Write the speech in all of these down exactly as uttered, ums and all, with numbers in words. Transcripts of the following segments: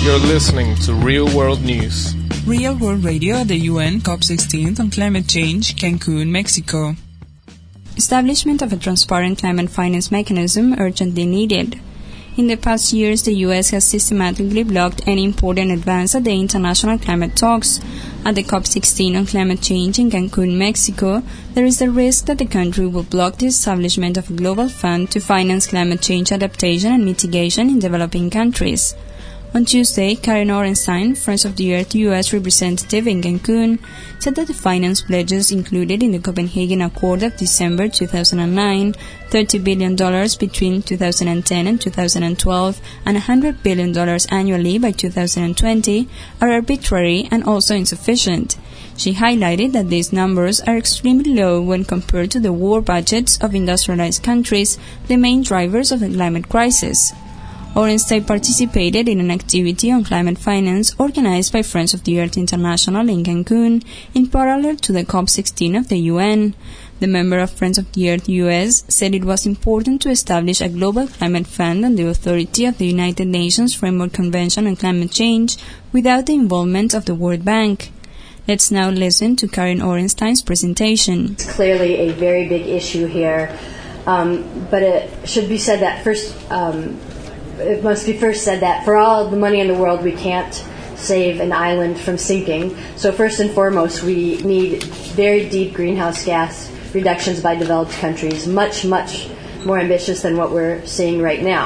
You're listening to Real World News. Real World Radio at the U N COP sixteen on climate change, Cancun, Mexico. Establishment of a transparent climate finance mechanism urgently needed. In the past years, the U S has systematically blocked any important advance at the international climate talks. At the COP sixteen on climate change in Cancun, Mexico, there is a risk that the country will block the establishment of a global fund to finance climate change adaptation and mitigation in developing countries. On Tuesday, Karen Orenstein, Friends of the Earth U S representative in Cancun, said that the finance pledges included in the Copenhagen Accord of December two thousand nine, thirty billion dollars between two thousand ten and two thousand twelve, and one hundred billion dollars annually by two thousand twenty, are arbitrary and also insufficient. She highlighted that these numbers are extremely low when compared to the war budgets of industrialized countries, the main drivers of the climate crisis. Orenstein participated in an activity on climate finance organized by Friends of the Earth International in Cancun, in parallel to the COP sixteen of the U N. The member of Friends of the Earth U S said it was important to establish a global climate fund on the authority of the United Nations Framework Convention on Climate Change without the involvement of the World Bank. Let's now listen to Karen Orenstein's presentation. It's clearly a very big issue here, um, but it should be said that first... Um, It must be first said that for all the money in the world, we can't save an island from sinking. So first and foremost, we need very deep greenhouse gas reductions by developed countries, much, much more ambitious than what we're seeing right now.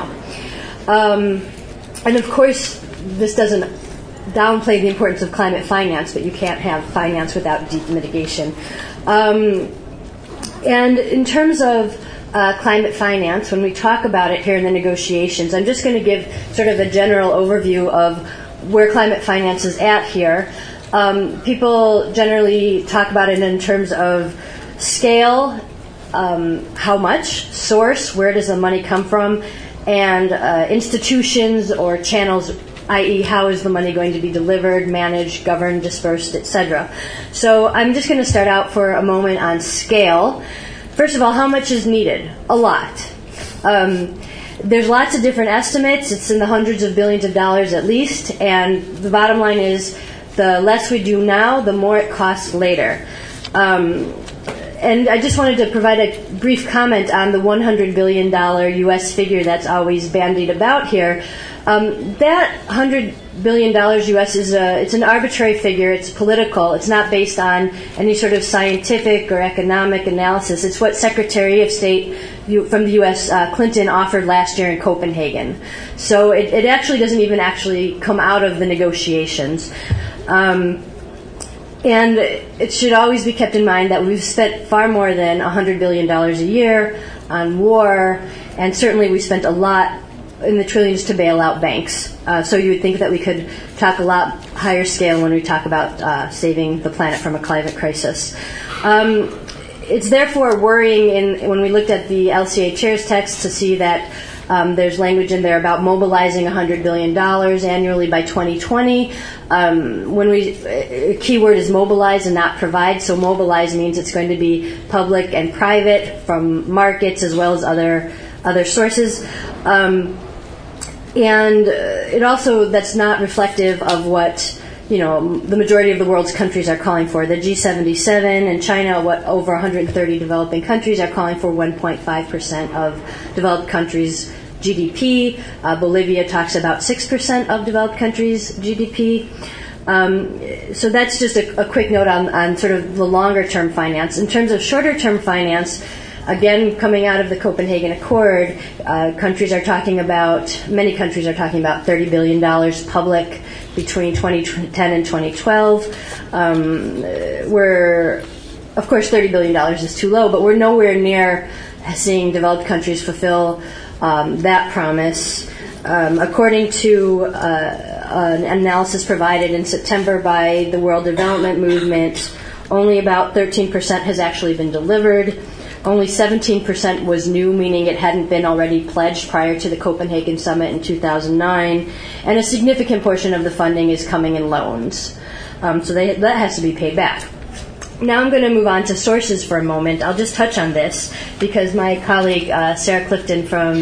Um, and of course, this doesn't downplay the importance of climate finance, but you can't have finance without deep mitigation. Um, and in terms of Uh, climate finance, when we talk about it here in the negotiations, I'm just going to give sort of a general overview of where climate finance is at here. Um, people generally talk about it in terms of scale, um, how much, source, where does the money come from, and uh, institutions or channels, that is how is the money going to be delivered, managed, governed, dispersed, et cetera. So I'm just going to start out for a moment on scale. First of all, how much is needed? A lot. Um, there's lots of different estimates. It's in the hundreds of billions of dollars at least. And the bottom line is the less we do now, the more it costs later. Um, and I just wanted to provide a brief comment on the one hundred billion dollars U S figure that's always bandied about here. Um, that one hundred billion dollars U S is a, it's an arbitrary figure. It's political. It's not based on any sort of scientific or economic analysis. It's what Secretary of State from the U S uh, Clinton offered last year in Copenhagen. So it, it actually doesn't even actually come out of the negotiations. Um, and it should always be kept in mind that we've spent far more than one hundred billion dollars a year on war, and certainly we spent a lot in the trillions to bail out banks. Uh, so you would think that we could talk a lot higher scale when we talk about uh, saving the planet from a climate crisis. Um, it's therefore worrying in, when we looked at the L C A chair's text to see that um, there's language in there about mobilizing one hundred billion dollars annually by twenty twenty. Um, when we, a key word is mobilize and not provide. So mobilize means it's going to be public and private from markets as well as other other sources. Um, And it also, that's not reflective of what, you know, the majority of the world's countries are calling for. The G seventy-seven and China, what over one hundred thirty developing countries are calling for one point five percent of developed countries' G D P. Uh, Bolivia talks about six percent of developed countries' G D P. Um, so that's just a, a quick note on, on sort of the longer-term finance. In terms of shorter-term finance, again, coming out of the Copenhagen Accord, uh, countries are talking about, many countries are talking about thirty billion dollars public between twenty ten and twenty twelve. Um, we're, of course, thirty billion dollars is too low, but we're nowhere near seeing developed countries fulfill um, that promise. Um, according to uh, an analysis provided in September by the World Development Movement, only about thirteen percent has actually been delivered. Only seventeen percent was new, meaning it hadn't been already pledged prior to the Copenhagen Summit in two thousand nine, and a significant portion of the funding is coming in loans. Um, so they, that has to be paid back. Now I'm going to move on to sources for a moment. I'll just touch on this because my colleague uh, Sarah Clifton from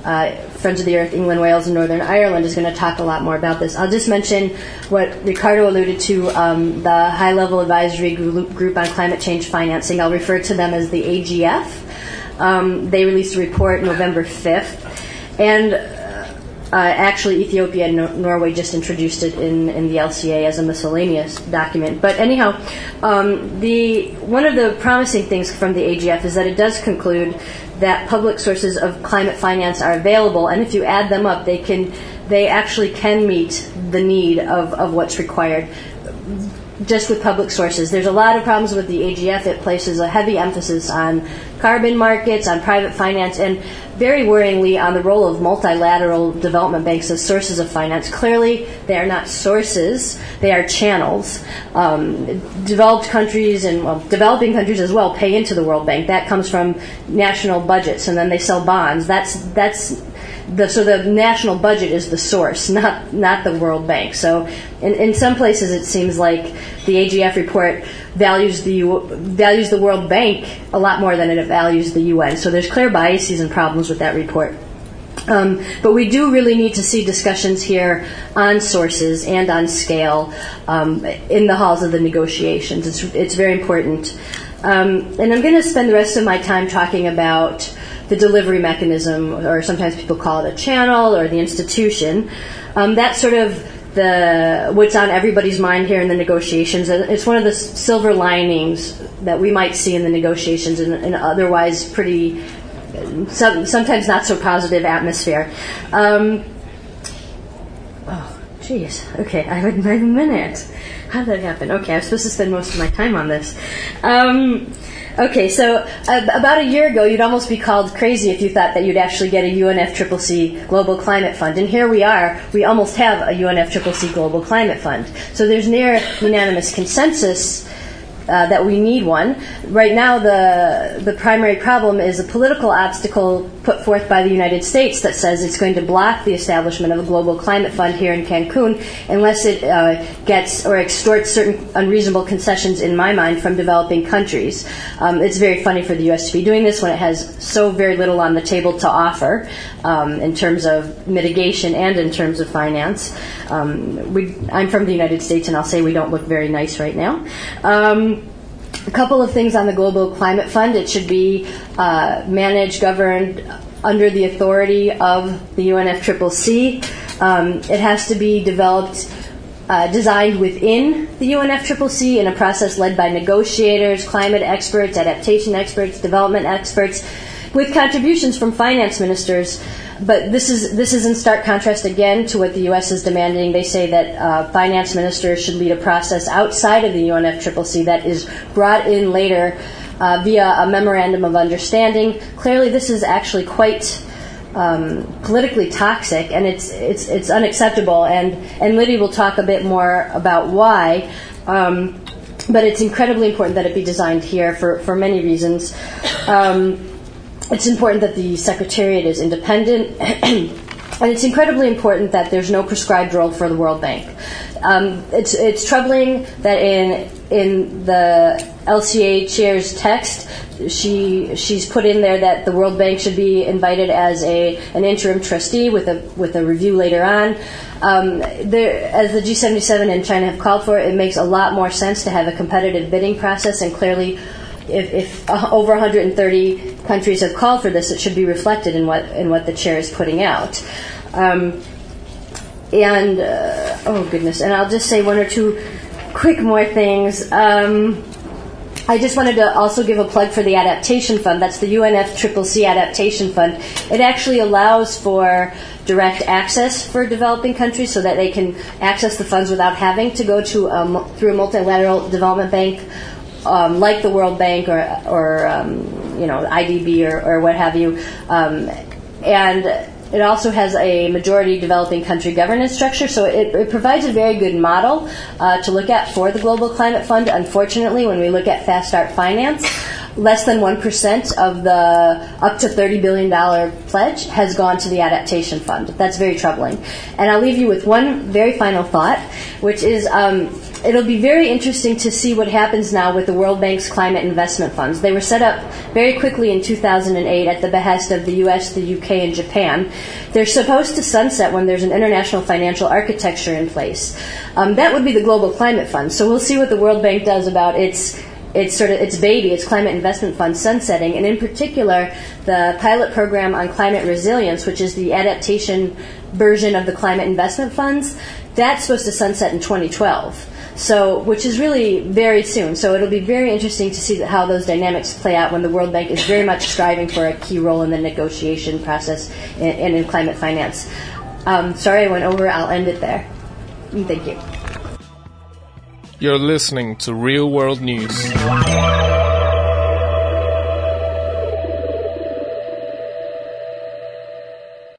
uh, Friends of the Earth, England, Wales, and Northern Ireland is going to talk a lot more about this. I'll just mention what Ricardo alluded to, um, the High-Level Advisory Group on Climate Change Financing. I'll refer to them as the A G F. Um, they released a report November fifth. And uh, actually, Ethiopia and Nor- Norway just introduced it in, in the L C A as a miscellaneous document. But anyhow, um, the one of the promising things from the A G F is that it does conclude that public sources of climate finance are available, and if you add them up, they can they actually can meet the need of, of what's required just with public sources. There's a lot of problems with the A G F. It places a heavy emphasis on carbon markets, on private finance, and very worryingly on the role of multilateral development banks as sources of finance. Clearly, they are not sources, they are channels. Um, developed countries and well, developing countries as well pay into the World Bank. That comes from national budgets, and then they sell bonds. That's that's The, so the national budget is the source, not not the World Bank. So in, in some places it seems like the A G F report values the values the World Bank a lot more than it values the U N. So there's clear biases and problems with that report. Um, but we do really need to see discussions here on sources and on scale um, in the halls of the negotiations. It's, it's very important. Um, and I'm going to spend the rest of my time talking about the delivery mechanism, or sometimes people call it a channel, or the institution. Um, that's sort of the what's on everybody's mind here in the negotiations. It's one of the silver linings that we might see in the negotiations in an otherwise pretty, some, sometimes not so positive atmosphere. Um, oh, geez. Okay, I have a minute. How did that happen? Okay, I was supposed to spend most of my time on this. Um, Okay, so uh, about a year ago, you'd almost be called crazy if you thought that you'd actually get a U N F C C C Global Climate Fund. And here we are, we almost have a U N F C C C Global Climate Fund. So there's near unanimous consensus uh, that we need one. Right now, the the primary problem is a political obstacle put forth by the United States that says it's going to block the establishment of a global climate fund here in Cancun unless it uh, gets or extorts certain unreasonable concessions, in my mind, from developing countries. Um, it's very funny for the U S to be doing this when it has so very little on the table to offer um, in terms of mitigation and in terms of finance. Um, we, I'm from the United States, and I'll say we don't look very nice right now. Um, A couple of things on the Global Climate Fund. It should be uh, managed, governed under the authority of the U N F C C C. Um, it has to be developed, uh, designed within the U N F C C C in a process led by negotiators, climate experts, adaptation experts, development experts, with contributions from finance ministers. But this is this is in stark contrast again to what the U S is demanding. They say that uh, finance ministers should lead a process outside of the U N F C C C that is brought in later uh, via a memorandum of understanding. Clearly, this is actually quite um, politically toxic, and it's it's it's unacceptable. And and Lydia will talk a bit more about why. Um, but it's incredibly important that it be designed here for for many reasons. Um, It's important that the Secretariat is independent, and it's incredibly important that there's no prescribed role for the World Bank. Um, it's it's troubling that in in the L C A chair's text, she she's put in there that the World Bank should be invited as a an interim trustee with a with a review later on. Um, there, as the G seventy-seven and China have called for, it makes a lot more sense to have a competitive bidding process, and clearly, If, if uh, over one hundred thirty countries have called for this, it should be reflected in what in what the chair is putting out. Um, and uh, oh goodness, and I'll just say one or two quick more things. Um, I just wanted to also give a plug for the Adaptation Fund. That's the U N F C C C Adaptation Fund. It actually allows for direct access for developing countries so that they can access the funds without having to go to um, through a multilateral development bank. Um, like the World Bank or, or um, you know, I D B or, or what have you. Um, and it also has a majority developing country governance structure, so it, it provides a very good model uh, to look at for the Global Climate Fund. Unfortunately, when we look at Fast Start Finance, less than one percent of the up to thirty billion dollars pledge has gone to the Adaptation Fund. That's very troubling. And I'll leave you with one very final thought, which is um, it'll be very interesting to see what happens now with the World Bank's climate investment funds. They were set up very quickly in two thousand eight at the behest of the U S, the U K, and Japan. They're supposed to sunset when there's an international financial architecture in place. Um, that would be the Global Climate Fund. So we'll see what the World Bank does about its its sort of its baby, its climate investment fund sunsetting, and in particular the pilot program on climate resilience, which is the adaptation version of the climate investment funds. That's supposed to sunset in twenty twelve. So, which is really very soon. So it'll be very interesting to see how those dynamics play out when the World Bank is very much striving for a key role in the negotiation process and in, in climate finance. Um, sorry I went over. I'll end it there. Thank you. You're listening to Real World News.